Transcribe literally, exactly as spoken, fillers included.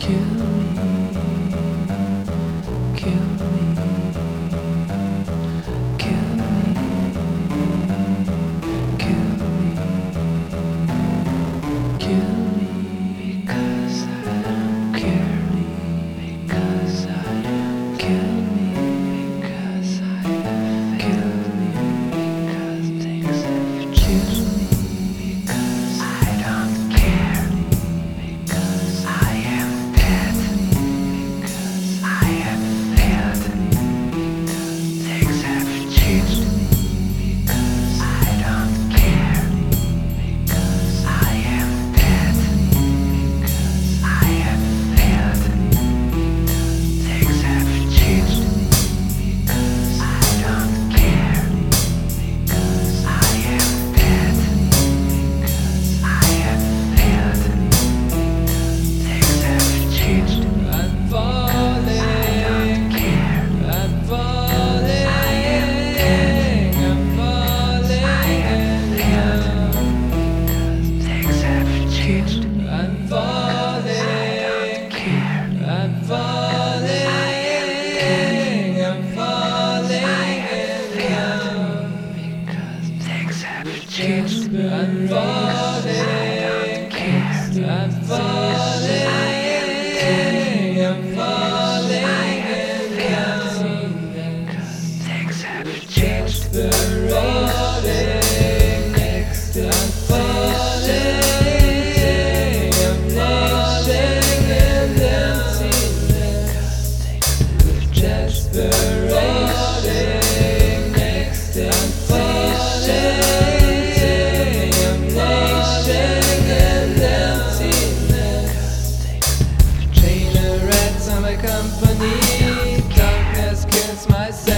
kill me, kill me, kill me, kill me, kill me, because I don't care me, because I don't kill me, because I have killed me, because things have killed me, because I don't care me, because I am dead, because I have failed, because things have changed me, because I don't care me, because I am dead, because I have failed, because things have changed me, because I don't care me, because I am dead, because I have failed, because things have changed me. I'm falling, I'm falling, I'm falling, because things have changed me. I'm falling, I'm falling, I'm falling, because things have changed me. I'm falling, I'm falling, I'm falling, because things have changed. The rolling next, I'm falling, I'm falling and emptiness, just the rolling next, I'm falling, I'm falling and emptiness, train a rat on my company, darkness kills my soul.